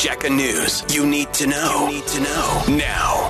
Jacka News. You need to know. Now.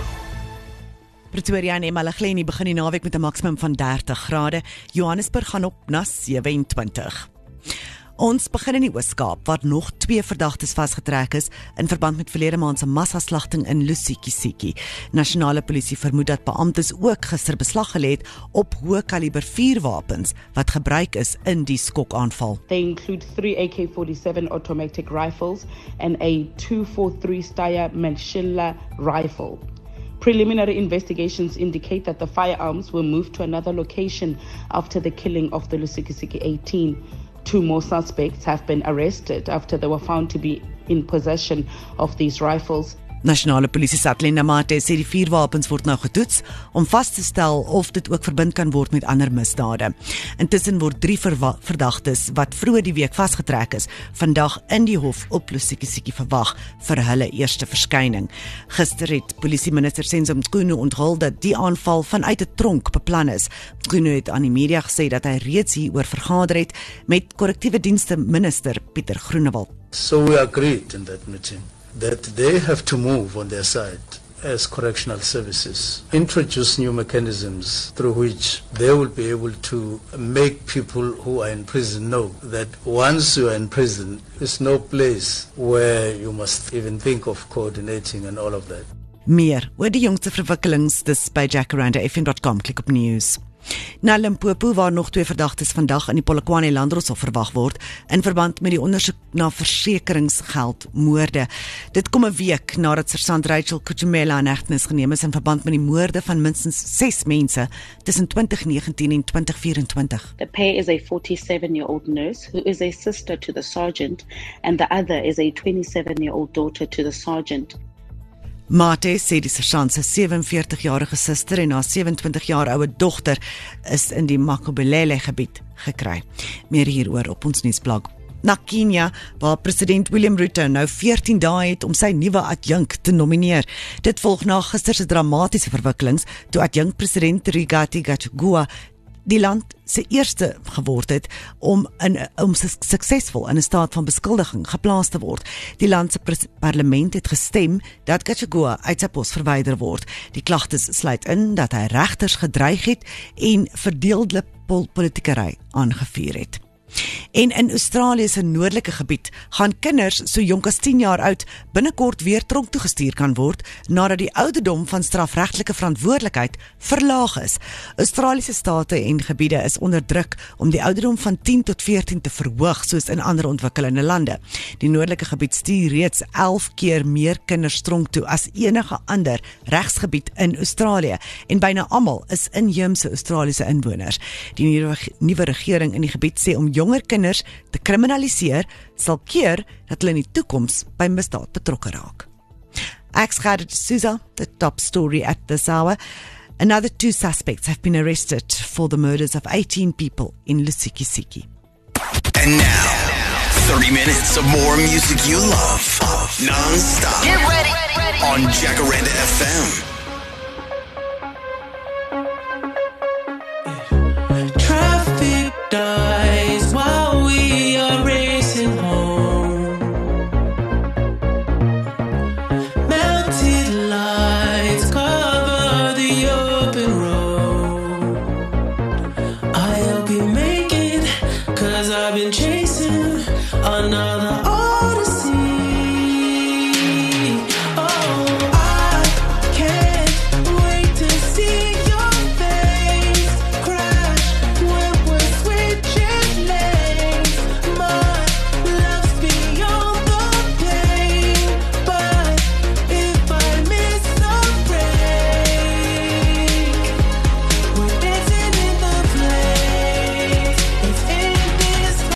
Pretoria en eMalahleni begin die naweek met 'n maksimum van 30 grade. Johannesburg gaan op na 27. Ons begin in die Oos-Kaap, waar nog 2 verdagtes vasgetrek is in verband met verlede maand se massaslagting in Lusikisiki. Nasionale polisie vermoed dat beamptes ook gister beslag gelê het op hoë kaliber vuurwapens wat gebruik is in die skokaanval. They include 3 AK-47 automatic rifles and a 243 Steyr Machine rifle. Preliminary investigations indicate that the firearms were moved to another location after the killing of the Lusikisiki 18. 2 more suspects have been arrested after they were found to be in possession of these rifles. Nasionale polisie Satlenda Mate sê die vuurwapens word nou getoets om vas te stel of dit ook verbind kan word met ander misdade. Intussen word 3 verdagtes wat vroeër die week vasgetrek is, vandag in die hof op Lusikisiki verwag vir hulle eerste verskyning. Gister het polisieminister Senzo Mchunu onthul dat die aanval vanuit 'n tronk beplan is. Mchunu het aan die media gesê dat hy reeds hieroor vergader het met korrektiewe dienste minister Pieter Groenewald. So we agreed in that meeting that they have to move on their side as correctional services, introduce new mechanisms through which they will be able to make people who are in prison know that once you are in prison, there's no place where you must even think of coordinating and all of that. Meer oor die jongste verwikkelings dis by jacaranda.fm.com, klik op news. Na Limpopo, waar nog 2 verdagtes vandag in die Polokwane Landdroshof verwag word in verband met die ondersoek na versekeringsgeldmoorde. Dit kom 'n week nadat Sergeant Rachel Kuchumela in hegtenis geneem is in verband met die moorde van minstens 6 mense tussen 2019 en 2024. The pair is a 47-year-old nurse who is a sister to the sergeant, and the other is a 27-year-old daughter to the sergeant. Mate sê die sergeant se 47-jarige suster en haar 27 jaar oue dogter is in die Makobelele gebied gekry. Meer hieroor op ons nuusblog. Na Kenia, waar president William Ruto nou 14 dae het om sy nuwe adjunk te nomineer. Dit volg na gister se dramatiese verwikkelings toe adjunk president Rigathi Gachagua die land se eerste geword het om suksesvol in 'n staat van beskuldiging geplaas te word. Die land se parlement het gestem dat Gachagua uit sy pos verwyder word. Die klagtes sluit in dat hy regters gedreig het en verdeelde politiekery aangevuur het. En in Australië se noordelike gebied gaan kinders so jonk as 10 jaar oud binnekort weer tronk toe gestuur kan word nadat die ouderdom van strafregtelike verantwoordelikheid verlaag is. Australiese state en gebiede is onder druk om die ouderdom van 10 tot 14 te verhoog soos in ander ontwikkelende lande. Die noordelike gebied stuur reeds 11 keer meer kinders tronk toe as enige ander regsgebied in Australië en byna almal is inheemse Australiese inwoners. Die nuwe regering in die gebied sê om jonger kinders te kriminaliseer sal keer dat hulle in die toekoms by misdaad betrokke raak. Ek's Gerard Souza, the top story at this hour. Another 2 suspects have been arrested for the murders of 18 people in Lusikisiki. And now, 30 minutes of more music you love. Non-stop. Get ready. On Jacaranda FM. I've been chasing another